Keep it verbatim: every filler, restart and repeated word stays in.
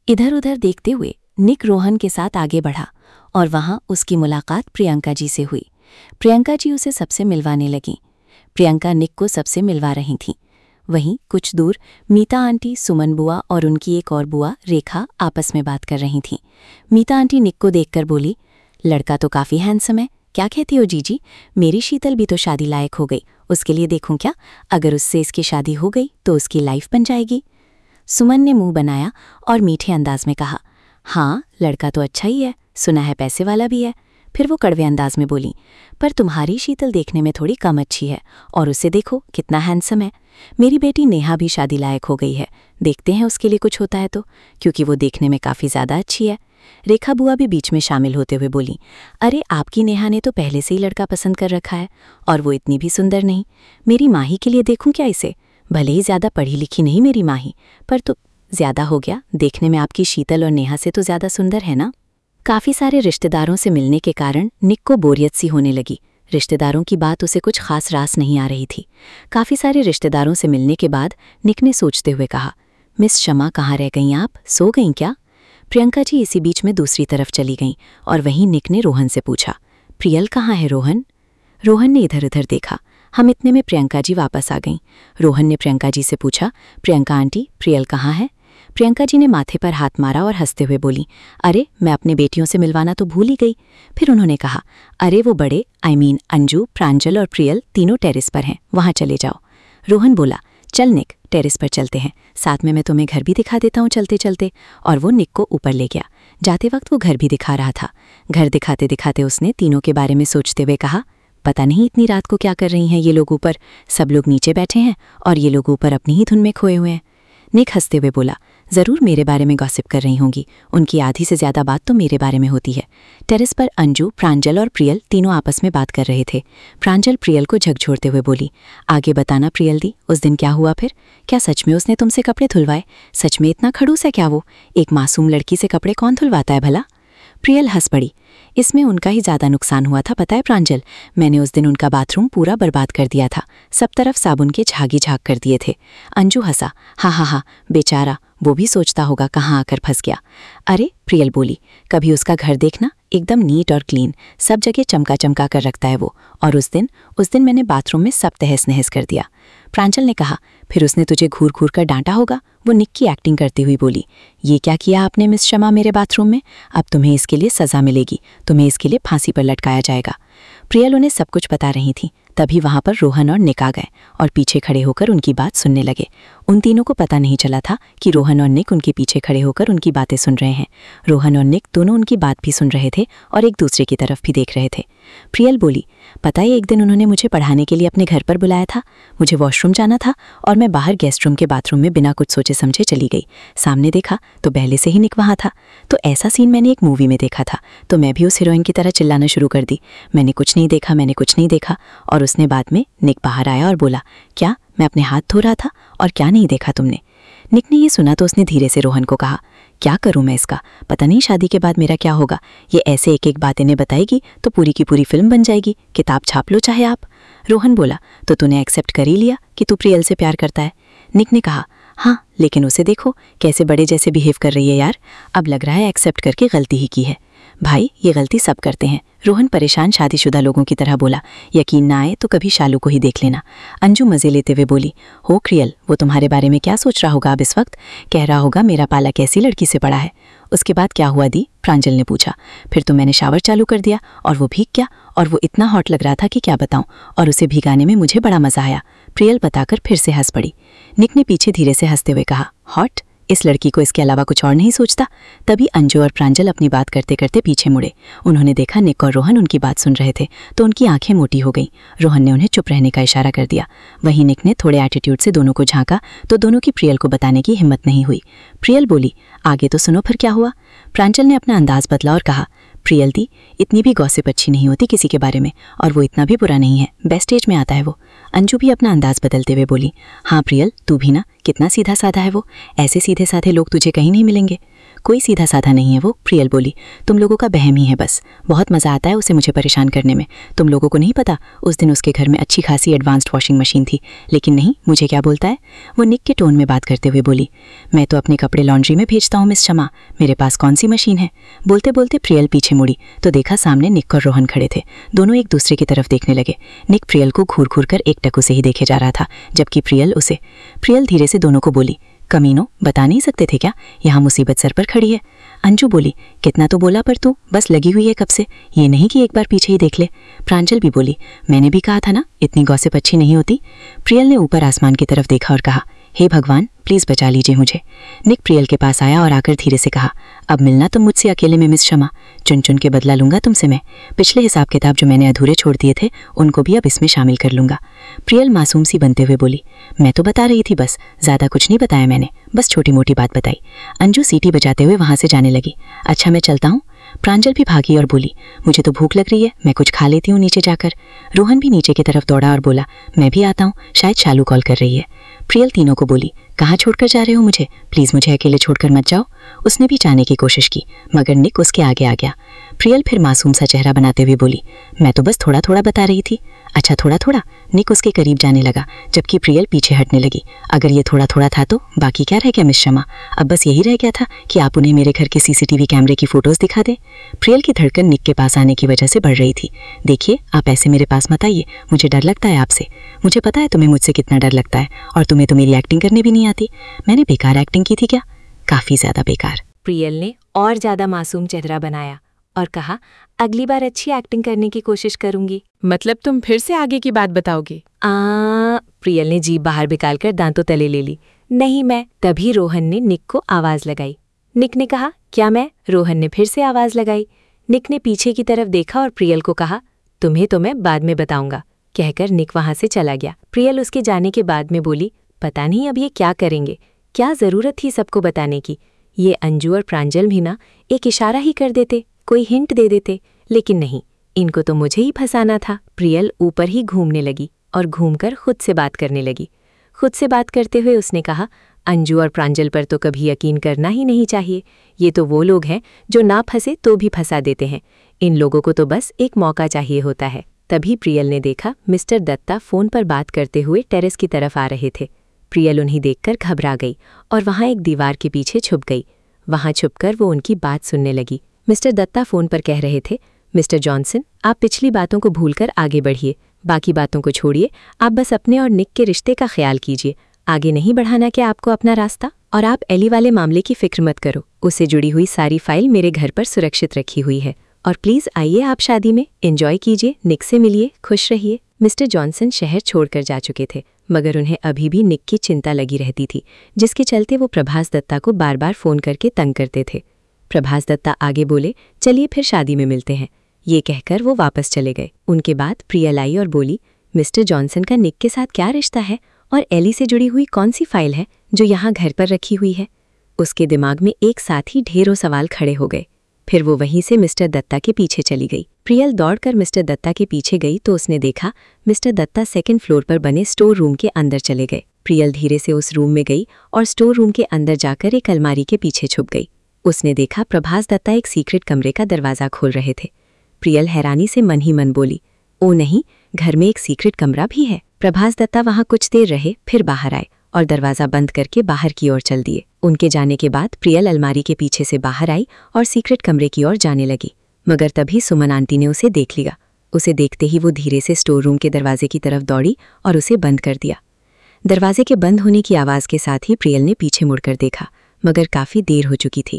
इधर उधर देखते हुए निक रोहन के साथ आगे बढ़ा और वहां उसकी मुलाकात प्रियंका जी से हुई। प्रियंका जी उसे सबसे मिलवाने लगीं। प्रियंका निक को सबसे मिलवा रही थीं। वहीं कुछ दूर मीता आंटी, सुमन बुआ और उनकी एक और बुआ रेखा आपस में बात कर रही थीं। मीता आंटी निक को देखकर बोली, लड़का तो काफ़ी हैंडसम है, क्या कहती हो जीजी? मेरी शीतल भी तो शादी लायक हो गई, उसके लिए देखूं क्या? अगर उससे इसकी शादी हो गई तो उसकी लाइफ बन जाएगी। सुमन ने मुंह बनाया और मीठे अंदाज में कहा, हाँ लड़का तो अच्छा ही है, सुना है पैसे वाला भी है। फिर वो कड़वे अंदाज में बोली, पर तुम्हारी शीतल देखने में थोड़ी कम अच्छी है, और उसे देखो कितना हैंडसम है। मेरी बेटी नेहा भी शादी लायक हो गई है, देखते हैं उसके लिए कुछ होता है तो, क्योंकि वो देखने में काफ़ी ज़्यादा अच्छी है। रेखा बुआ भी बीच में शामिल होते हुए बोली, अरे आपकी नेहा ने तो पहले से ही लड़का पसंद कर रखा है, और वो इतनी भी सुंदर नहीं। मेरी माही के लिए देखूं क्या इसे? भले ही ज़्यादा पढ़ी लिखी नहीं मेरी माही, पर तो ज़्यादा हो गया, देखने में आपकी शीतल और नेहा से तो ज़्यादा सुंदर है ना। काफ़ी सारे रिश्तेदारों से मिलने के कारण निक को बोरियत सी होने लगी। रिश्तेदारों की बात उसे कुछ खास रास नहीं आ रही थी। काफ़ी सारे रिश्तेदारों से मिलने के बाद निक ने सोचते हुए कहा, मिस शमा कहाँ रह गईं आप, सो गईं क्या? प्रियंका जी इसी बीच में दूसरी तरफ चली गईं और वहीं निक ने रोहन से पूछा, प्रियल कहाँ है रोहन? रोहन ने इधर उधर देखा। हम इतने में प्रियंका जी वापस आ गईं। रोहन ने प्रियंका जी से पूछा, प्रियंका आंटी प्रियल कहाँ है? प्रियंका जी ने माथे पर हाथ मारा और हंसते हुए बोली, अरे मैं अपने बेटियों से मिलवाना तो भूल ही गई। फिर उन्होंने कहा, अरे वो बड़े आई मीन अंजू, प्रांजल और प्रियल तीनों टेरेस पर हैं, वहाँ चले जाओ। रोहन बोला, चल निक टेरेस पर चलते हैं, साथ में मैं तुम्हें घर भी दिखा देता हूँ चलते चलते। और वो निक को ऊपर ले गया। जाते वक्त वो घर भी दिखा रहा था। घर दिखाते दिखाते उसने तीनों के बारे में सोचते हुए कहा, पता नहीं इतनी रात को क्या कर रही हैं ये लोग ऊपर, सब लोग नीचे बैठे हैं और ये लोग ऊपर अपनी ही धुन में खोए हुए हैं। निक हंसते हुए बोला, ज़रूर मेरे बारे में गॉसिप कर रही होंगी, उनकी आधी से ज़्यादा बात तो मेरे बारे में होती है। टेरेस पर अंजू, प्रांजल और प्रियल तीनों आपस में बात कर रहे थे। प्रांजल प्रियल को झकझोरते हुए बोली, आगे बताना प्रियल दी, उस दिन क्या हुआ फिर? क्या सच में उसने तुमसे कपड़े धुलवाए? सच में इतना खड़ूस है क्या वो? एक मासूम लड़की से कपड़े कौन धुलवाता है भला? प्रियल हंस पड़ी, इसमें उनका ही ज़्यादा नुकसान हुआ था पता है प्रांजल, मैंने उस दिन उनका बाथरूम पूरा बर्बाद कर दिया था, सब तरफ साबुन के झागी झाग कर दिए थे। अंजू हंसा, हाँ हाँ हाँ बेचारा, वो भी सोचता होगा कहाँ आकर फंस गया। अरे प्रियल बोली, कभी उसका घर देखना, एकदम नीट और क्लीन, सब जगह चमका चमका कर रखता है वो, और उस दिन उस दिन मैंने बाथरूम में सब तहस नहस कर दिया। प्रांजल ने कहा, फिर उसने तुझे घूर घूर कर डांटा होगा? वो निक की एक्टिंग करती हुई बोली, ये क्या किया आपने मिस शमा मेरे बाथरूम में? अब तुम्हें इसके लिए सज़ा मिलेगी, तुम्हें इसके लिए फांसी पर लटकाया जाएगा। प्रियल उन्हें सब कुछ बता रही थी। तभी वहां पर रोहन और निक आ गए और पीछे खड़े होकर उनकी बात सुनने लगे। उन तीनों को पता नहीं चला था कि रोहन और निक उनके पीछे खड़े होकर उनकी बातें सुन रहे हैं। रोहन और निक दोनों उनकी बात भी सुन रहे थे और एक दूसरे की तरफ भी देख रहे थे। प्रियल बोली, पता है एक दिन उन्होंने मुझे पढ़ाने के लिए अपने घर पर बुलाया था। मुझे वॉशरूम जाना था और मैं बाहर गेस्ट रूम के बाथरूम में बिना कुछ सोचे समझे चली गई। सामने देखा तो पहले से ही निक वहाँ था। तो ऐसा सीन मैंने एक मूवी में देखा था, तो मैं भी उस हीरोइन की तरह चिल्लाना शुरू कर दी, मैंने कुछ नहीं देखा, मैंने कुछ नहीं देखा। और उसने बाद में निक बाहर आया और बोला, क्या मैं अपने हाथ धो रहा था और क्या नहीं देखा तुमने? निक ने ये सुना तो उसने धीरे से रोहन को कहा, क्या करूं मैं इसका, पता नहीं शादी के बाद मेरा क्या होगा। ये ऐसे एक एक बात इन्हें बताएगी तो पूरी की पूरी फिल्म बन जाएगी, किताब छाप लो चाहे आप। रोहन बोला, तो तूने एक्सेप्ट कर ही लिया कि तू प्रियल से प्यार करता है? निक ने कहा, हाँ लेकिन उसे देखो कैसे बड़े जैसे बिहेव कर रही है यार, अब लग रहा है एक्सेप्ट करके गलती ही की है। भाई ये गलती सब करते हैं, रोहन परेशान शादीशुदा लोगों की तरह बोला, यकीन ना आए तो कभी शालू को ही देख लेना। अंजू मजे लेते हुए बोली, हो क्रियल, वो तुम्हारे बारे में क्या सोच रहा होगा अब इस वक्त? कह रहा होगा मेरा पाला कैसी लड़की से पड़ा है। उसके बाद क्या हुआ दी? प्रांजल ने पूछा। फिर तो मैंने शावर चालू कर दिया और वो भीग गया, और वो इतना हॉट लग रहा था कि क्या बताऊं, और उसे भिगाने में मुझे बड़ा मजा आया। प्रियल बताकर फिर से हंस पड़ी। निक ने पीछे धीरे से हंसते हुए कहा, हॉट? इस लड़की को इसके अलावा कुछ और नहीं सोचता? तभी अंजू और प्रांजल अपनी बात करते करते पीछे मुड़े। उन्होंने देखा निक और रोहन उनकी बात सुन रहे थे तो उनकी आंखें मोटी हो गईं। रोहन ने उन्हें चुप रहने का इशारा कर दिया। वहीं निक ने थोड़े एटीट्यूड से दोनों को झांका तो दोनों की प्रियल को बताने की हिम्मत नहीं हुई। प्रियल बोली, आगे तो सुनो फिर क्या हुआ? प्रांजल ने अपना अंदाज बदला और कहा, प्रियल दी, इतनी भी गॉसिप अच्छी नहीं होती किसी के बारे में, और वो इतना भी बुरा नहीं है, बेस्ट एज में आता है वो। अंजू भी अपना अंदाज बदलते हुए बोली, हाँ प्रियल तू भी ना, कितना सीधा साधा है वो, ऐसे सीधे साधे लोग तुझे कहीं नहीं मिलेंगे। कोई सीधा साधा नहीं है वो, प्रियल बोली। तुम लोगों का बहम ही है बस। बहुत मज़ा आता है उसे मुझे परेशान करने में। तुम लोगों को नहीं पता, उस दिन उसके घर में अच्छी खासी एडवांस्ड वॉशिंग मशीन थी, लेकिन नहीं, मुझे क्या बोलता है, वो निक के टोन में बात करते हुए बोली। मैं तो अपने कपड़े लॉन्ड्री में भेजता हूँ मिस शमा, मेरे पास कौन सी मशीन है। बोलते बोलते प्रियल पीछे मुड़ी तो देखा सामने निक और रोहन खड़े थे। दोनों एक दूसरे की तरफ देखने लगे। निक प्रियल को घूर घूर कर एक टकू से ही देखे जा रहा था, जबकि प्रियल उसे। प्रियल धीरे से दोनों को बोली, कमीनो, बता नहीं सकते थे क्या, यहाँ मुसीबत सर पर खड़ी है। अंजू बोली, कितना तो बोला पर तू बस लगी हुई है कब से, ये नहीं कि एक बार पीछे ही देख ले। प्रांजल भी बोली, मैंने भी कहा था ना, इतनी गॉसिप अच्छी नहीं होती। प्रियल ने ऊपर आसमान की तरफ देखा और कहा, हे भगवान, प्लीज़ बचा लीजिए मुझे। निक प्रियल के पास आया और आकर धीरे से कहा, अब मिलना तुम मुझसे अकेले में मिस शमा, चुन चुन के बदला लूंगा तुमसे मैं। पिछले हिसाब किताब जो मैंने अधूरे छोड़ दिए थे उनको भी अब इसमें शामिल कर लूंगा। प्रियल मासूम सी बनते हुए बोली, मैं तो बता रही थी बस, ज़्यादा कुछ नहीं बताया मैंने, बस छोटी मोटी बात बताई। अंजू सीटी बजाते हुए वहाँ से जाने लगी। अच्छा मैं चलता हूँ। प्रांजल भी भागी और बोली, मुझे तो भूख लग रही है, मैं कुछ खा लेती हूँ नीचे जाकर। रोहन भी नीचे की तरफ दौड़ा और बोला, मैं भी आता हूँ, शायद शालू कॉल कर रही है। प्रियल तीनों को बोली, कहाँ छोड़कर जा रहे हो मुझे, प्लीज़ मुझे अकेले छोड़कर मत जाओ। उसने भी जाने की कोशिश की, मगर निक उसके आगे आ गया। प्रियल फिर मासूम सा चेहरा बनाते हुए बोली, मैं तो बस थोड़ा थोड़ा बता रही थी। अच्छा थोड़ा थोड़ा? निक उसके करीब जाने लगा, जबकि प्रियल पीछे हटने लगी। अगर ये थोड़ा थोड़ा था तो बाकी क्या रह गया मिस शमा, अब बस यही रह गया था कि आप उन्हें मेरे घर के सीसीटीवी कैमरे की फोटोज़ दिखा दें। प्रियल की धड़कन निक के पास आने की वजह से बढ़ रही थी। देखिए, आप ऐसे मेरे पास मत आइए, मुझे डर लगता है आपसे। मुझे पता है तुम्हें मुझसे कितना डर लगता है, और तुम्हें तो मेरी एक्टिंग करने भी नहीं आती। मैंने बेकार एक्टिंग की थी क्या? काफ़ी ज़्यादा बेकार। प्रियल ने और ज़्यादा मासूम चेहरा बनाया और कहा, अगली बार अच्छी एक्टिंग करने की कोशिश करूंगी। मतलब तुम फिर से आगे की बात बताओगे? आ प्रियल ने जीभ बाहर निकालकर दांतों तले ले ली। नहीं मैं। तभी रोहन ने निक को आवाज लगाई। निक ने कहा, क्या मैं? रोहन ने फिर से आवाज लगाई। निक ने पीछे की तरफ देखा और प्रियल को कहा, तुम्हें तो मैं बाद में बताऊंगा, कहकर निक वहां से चला गया। प्रियल उसके जाने के बाद में बोली, पता नहीं अब ये क्या करेंगे, क्या जरूरत थी सबको बताने की। ये अंजू और प्रांजल भी ना एक इशारा ही कर देते, कोई हिंट दे देते, लेकिन नहीं, इनको तो मुझे ही फंसाना था। प्रियल ऊपर ही घूमने लगी और घूमकर खुद से बात करने लगी। खुद से बात करते हुए उसने कहा, अंजू और प्रांजल पर तो कभी यकीन करना ही नहीं चाहिए। ये तो वो लोग हैं जो ना फंसे तो भी फंसा देते हैं। इन लोगों को तो बस एक मौका चाहिए होता है। तभी प्रियल ने देखा मिस्टर दत्ता फ़ोन पर बात करते हुए टेरेस की तरफ आ रहे थे। प्रियल उन्हें देखकर घबरा गई और वहाँ एक दीवार के पीछे छुप गई। वहाँ छुपकर वो उनकी बात सुनने लगी। मिस्टर दत्ता फ़ोन पर कह रहे थे, मिस्टर जॉनसन, आप पिछली बातों को भूलकर आगे बढ़िए, बाकी बातों को छोड़िए, आप बस अपने और निक के रिश्ते का ख्याल कीजिए। आगे नहीं बढ़ाना क्या आपको अपना रास्ता? और आप एली वाले मामले की फिक्र मत करो, उससे जुड़ी हुई सारी फाइल मेरे घर पर सुरक्षित रखी हुई है। और प्लीज़ आइए आप शादी में, एंजॉय कीजिए, निक से मिलिए, खुश रहिए। मिस्टर जॉनसन शहर छोड़कर जा चुके थे, मगर उन्हें अभी भी निक की चिंता लगी रहती थी, जिसके चलते वो प्रभास दत्ता को बार बार फ़ोन करके तंग करते थे। प्रभास दत्ता आगे बोले, चलिए फिर शादी में मिलते हैं। ये कहकर वो वापस चले गए। उनके बाद प्रियल आई और बोली, मिस्टर जॉनसन का निक के साथ क्या रिश्ता है और एली से जुड़ी हुई कौन सी फाइल है जो यहाँ घर पर रखी हुई है? उसके दिमाग में एक साथ ही ढेरों सवाल खड़े हो गए। फिर वो वहीं से मिस्टर दत्ता के पीछे चली गई। प्रियल दौड़कर मिस्टर दत्ता के पीछे गई तो उसने देखा मिस्टर दत्ता सेकंड फ्लोर पर बने स्टोर रूम के अंदर चले गए। प्रियल धीरे से उस रूम में गई और स्टोर रूम के अंदर जाकर एक अलमारी के पीछे छुप गई। उसने देखा प्रभास दत्ता एक सीक्रेट कमरे का दरवाज़ा खोल रहे थे। प्रियल हैरानी से मन ही मन बोली, ओ नहीं, घर में एक सीक्रेट कमरा भी है। प्रभास दत्ता वहाँ कुछ देर रहे, फिर बाहर आए और दरवाज़ा बंद करके बाहर की ओर चल दिए। उनके जाने के बाद प्रियल अलमारी के पीछे से बाहर आई और सीक्रेट कमरे की ओर जाने लगी, मगर तभी सुमन आंटी ने उसे देख लिया। उसे देखते ही वो धीरे से स्टोर रूम के दरवाजे की तरफ दौड़ी और उसे बंद कर दिया। दरवाजे के बंद होने की आवाज़ के साथ ही प्रियल ने पीछे मुड़कर देखा, मगर काफ़ी देर हो चुकी थी।